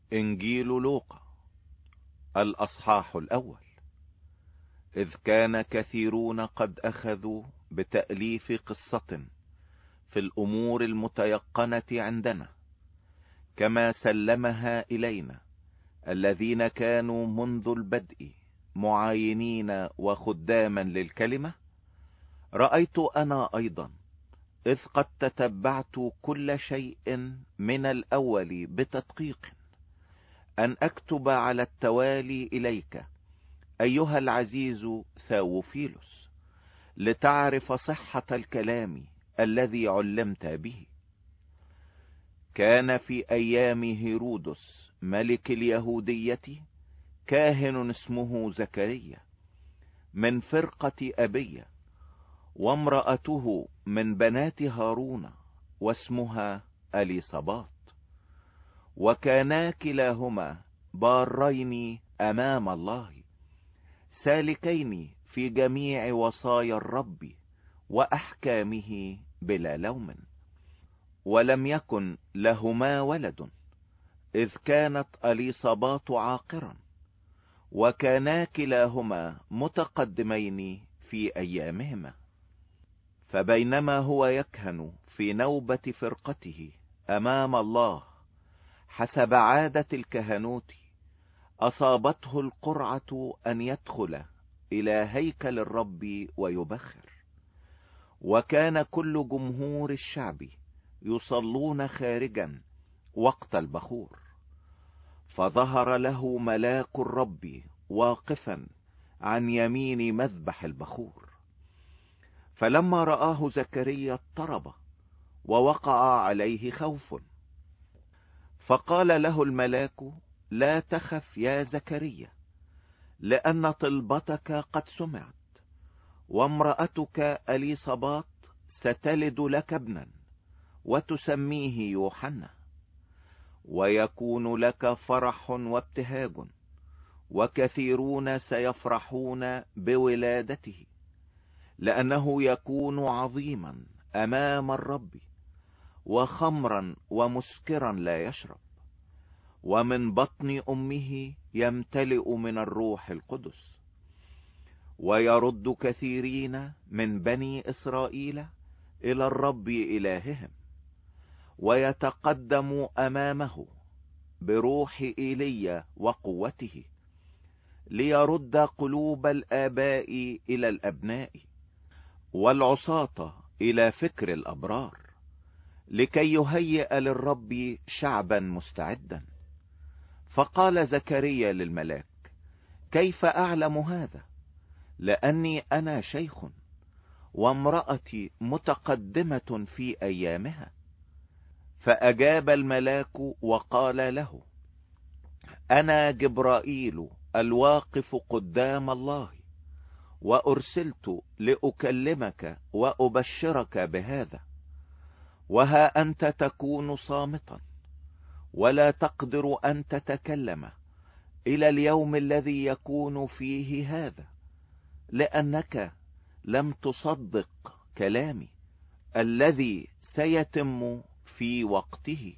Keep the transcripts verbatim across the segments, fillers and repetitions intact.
إنجيل لوقا الأصحاح الأول. إذ كان كثيرون قد أخذوا بتأليف قصة في الأمور المتيقنة عندنا، كما سلمها إلينا الذين كانوا منذ البدء معاينين وخداما للكلمة، رأيت أنا أيضا إذ قد تتبعت كل شيء من الأول بتدقيق أن أكتب على التوالي إليك أيها العزيز ثاوفيلوس، لتعرف صحة الكلام الذي علمت به. كان في أيام هيرودس ملك اليهودية كاهن اسمه زكريا من فرقة أبية، وامرأته من بنات هارون واسمها أليصابات، وكانا كلاهما بارين أمام الله، سالكين في جميع وصايا الرب وأحكامه بلا لوم. ولم يكن لهما ولد، إذ كانت أليصابات عاقرا، وكانا كلاهما متقدمين في أيامهما. فبينما هو يكهن في نوبة فرقته أمام الله حسب عادة الكهنوت، أصابته القرعة أن يدخل إلى هيكل الرب ويبخر، وكان كل جمهور الشعب يصلون خارجا وقت البخور. فظهر له ملاك الرب واقفا عن يمين مذبح البخور، فلما رآه زكريا اضطرب ووقع عليه خوف. فقال له الملاك: لا تخف يا زكريا، لأن طلبتك قد سمعت، وامرأتك أليصابات ستلد لك ابنا وتسميه يوحنا، ويكون لك فرح وابتهاج، وكثيرون سيفرحون بولادته، لأنه يكون عظيما أمام الرب، وخمرا ومسكرا لا يشرب، ومن بطن أمه يمتلئ من الروح القدس، ويرد كثيرين من بني إسرائيل إلى الرب إلههم، ويتقدم أمامه بروح إيليا وقوته، ليرد قلوب الآباء إلى الأبناء والعصاة إلى فكر الأبرار، لكي يهيئ للرب شعبا مستعدا. فقال زكريا للملاك: كيف أعلم هذا؟ لأني أنا شيخ، وامرأتي متقدمة في أيامها. فأجاب الملاك وقال له: أنا جبرائيل الواقف قدام الله، وأرسلت لأكلمك وأبشرك بهذا. وها أنت تكون صامتا، ولا تقدر أن تتكلم إلى اليوم الذي يكون فيه هذا، لأنك لم تصدق كلامي الذي سيتم في وقته.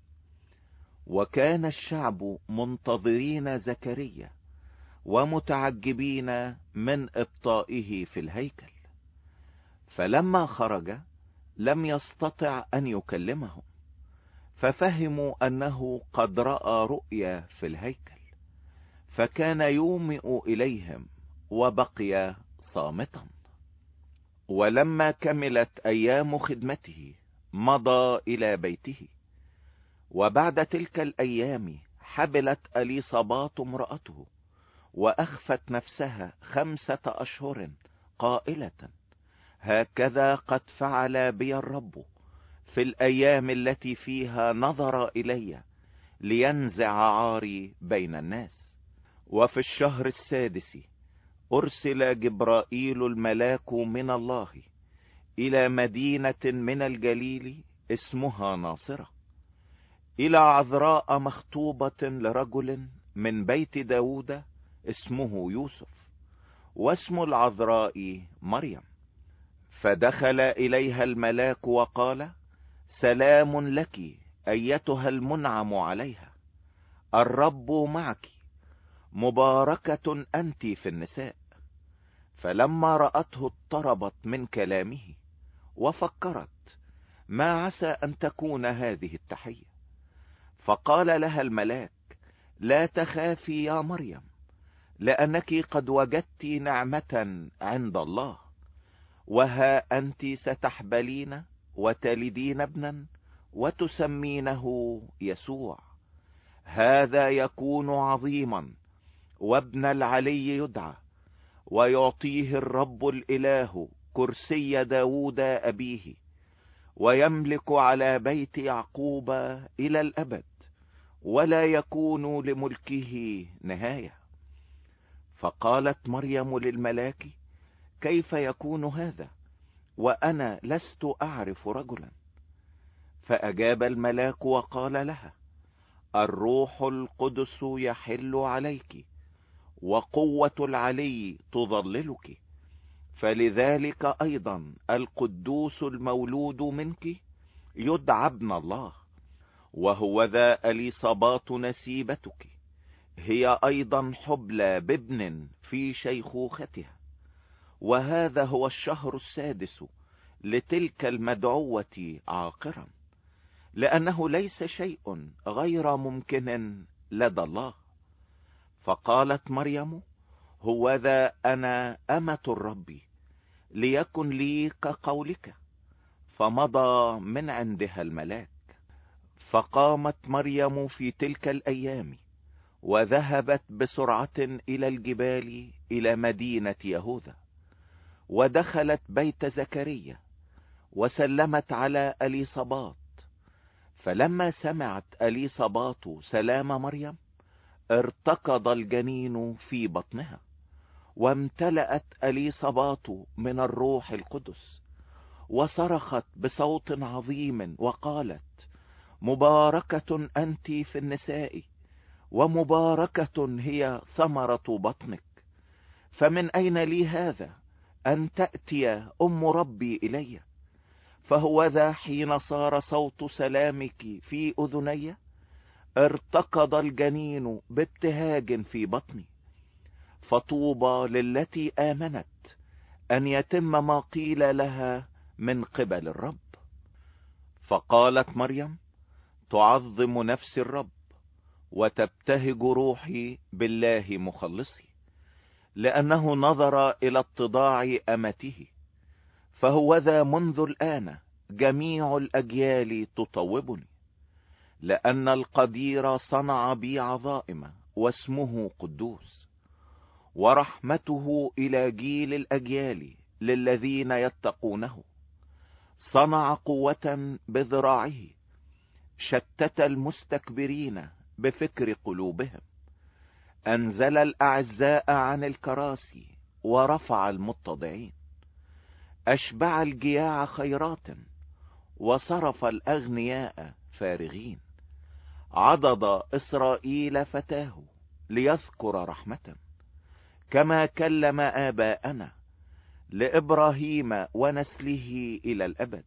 وكان الشعب منتظرين زكريا ومتعجبين من إبطائه في الهيكل. فلما خرج لم يستطع أن يكلمهم، ففهموا أنه قد رأى رؤيا في الهيكل، فكان يومئ إليهم وبقي صامتا. ولما كملت أيام خدمته مضى إلى بيته. وبعد تلك الأيام حبلت أليصابات امرأته، وأخفت نفسها خمسة أشهر قائلة: هكذا قد فعل بي الرب في الأيام التي فيها نظر إلي لينزع عاري بين الناس. وفي الشهر السادس أرسل جبرائيل الملاك من الله إلى مدينة من الجليل اسمها ناصرة، إلى عذراء مخطوبة لرجل من بيت داود اسمه يوسف، واسم العذراء مريم. فدخل إليها الملاك وقال: سلام لك أيتها المنعم عليها، الرب معك، مباركة أنت في النساء. فلما رأته اضطربت من كلامه، وفكرت ما عسى أن تكون هذه التحية. فقال لها الملاك: لا تخافي يا مريم، لأنك قد وجدت نعمة عند الله، وها أنت ستحبلين وتلدين ابنا، وتسمينه يسوع. هذا يكون عظيما، وابن العلي يدعى، ويعطيه الرب الإله كرسي داود أبيه، ويملك على بيت يعقوب إلى الأبد، ولا يكون لملكه نهاية. فقالت مريم للملاك: كيف يكون هذا، وأنا لست أعرف رجلا؟ فأجاب الملاك وقال لها: الروح القدس يحل عليك، وقوة العلي تظللك، فلذلك أيضا القدوس المولود منك يدعى ابن الله. وهو ذا إليصابات نسيبتك، هي أيضا حبلى بابن في شيخوختها، وهذا هو الشهر السادس لتلك المدعوة عاقرا، لأنه ليس شيء غير ممكن لدى الله. فقالت مريم: هو ذا أنا أمة الرب، ليكن لي كقولك. فمضى من عندها الملاك. فقامت مريم في تلك الأيام، وذهبت بسرعة إلى الجبال إلى مدينة يهوذا، ودخلت بيت زكريا، وسلمت على إليصابات. فلما سمعت إليصابات سلام مريم، ارتقض الجنين في بطنها، وامتلأت إليصابات من الروح القدس، وصرخت بصوت عظيم وقالت: مباركة أنت في النساء، ومباركة هي ثمرة بطنك. فمن أين لي هذا أن تأتي أم ربي إلي؟ فهو ذا حين صار صوت سلامك في أذني، ارتقض الجنين بابتهاج في بطني. فطوبى للتي آمنت أن يتم ما قيل لها من قبل الرب. فقالت مريم: تعظم نفس الرب، وتبتهج روحي بالله مخلصي، لأنه نظر إلى اتضاع أمته. فهو ذا منذ الآن جميع الأجيال تطوبني، لأن القدير صنع بي عظائم، واسمه قدوس، ورحمته إلى جيل الأجيال للذين يتقونه. صنع قوة بذراعه، شتت المستكبرين بفكر قلوبهم. أنزل الأعزاء عن الكراسي، ورفع المتضعين. أشبع الجياع خيرات، وصرف الأغنياء فارغين. عضد إسرائيل فتاه، ليذكر رحمة، كما كلم آباءنا، لإبراهيم ونسله إلى الأبد.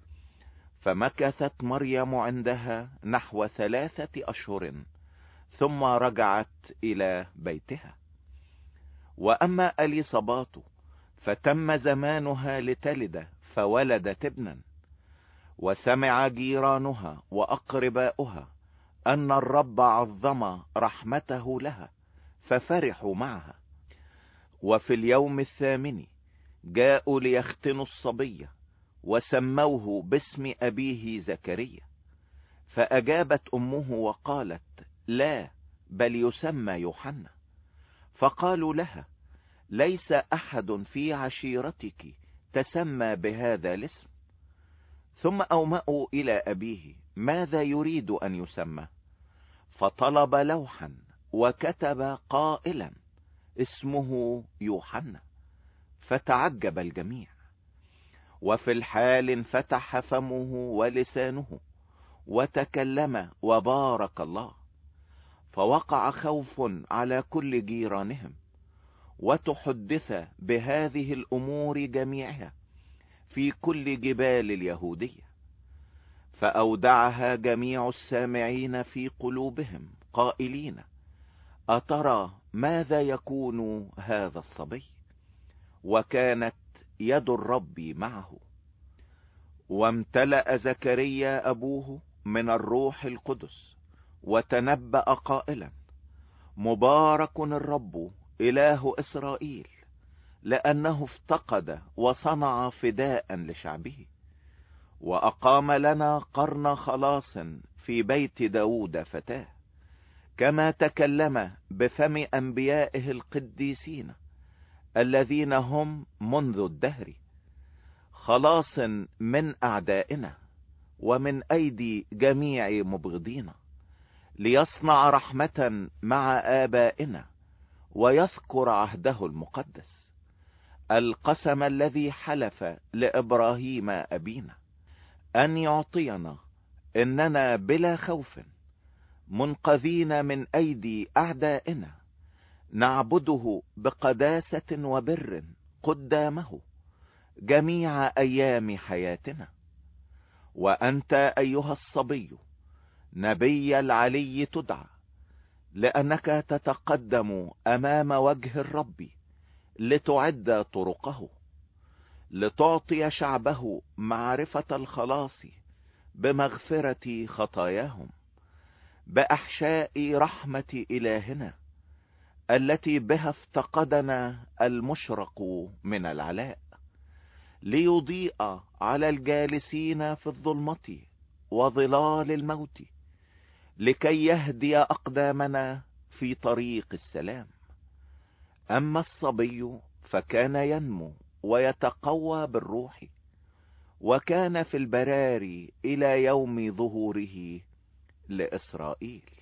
فمكثت مريم عندها نحو ثلاثة أشهر، ثم رجعت إلى بيتها. وأما إليصابات فتم زمانها لتلد، فولدت ابنا. وسمع جيرانها وأقرباؤها أن الرب عظم رحمته لها، ففرحوا معها. وفي اليوم الثامن جاءوا ليختنوا الصبي، وسموه باسم أبيه زكريا. فأجابت أمه وقالت: لا، بل يسمى يوحنا. فقالوا لها: ليس أحد في عشيرتك تسمى بهذا الاسم. ثم أومأوا إلى أبيه ماذا يريد أن يسمى، فطلب لوحا وكتب قائلا: اسمه يوحنا. فتعجب الجميع. وفي الحال انفتح فمه ولسانه، وتكلم وبارك الله. فوقع خوف على كل جيرانهم، وتحدث بهذه الأمور جميعها في كل جبال اليهودية. فأودعها جميع السامعين في قلوبهم قائلين: أترى ماذا يكون هذا الصبي؟ وكانت يد الرب معه. وامتلأ زكريا أبوه من الروح القدس، وتنبأ قائلا: مبارك الرب إله إسرائيل، لأنه افتقد وصنع فداء لشعبه، وأقام لنا قرن خلاص في بيت داود فتاه، كما تكلم بفم أنبيائه القديسين الذين هم منذ الدهر، خلاص من أعدائنا ومن أيدي جميع مبغضينا، ليصنع رحمة مع آبائنا ويذكر عهده المقدس، القسم الذي حلف لإبراهيم أبينا، أن يعطينا إننا بلا خوف منقذين من أيدي أعدائنا نعبده بقداسة وبر قدامه جميع أيام حياتنا. وأنت أيها الصبي نبي العلي تدعى، لأنك تتقدم أمام وجه الرب لتعد طرقه، لتعطي شعبه معرفة الخلاص بمغفرة خطاياهم، بأحشاء رحمة إلهنا التي بها افتقدنا المشرق من العلاء، ليضيء على الجالسين في الظلمة وظلال الموت، لكي يهدي أقدامنا في طريق السلام. أما الصبي فكان ينمو ويتقوى بالروح، وكان في البراري إلى يوم ظهوره لإسرائيل.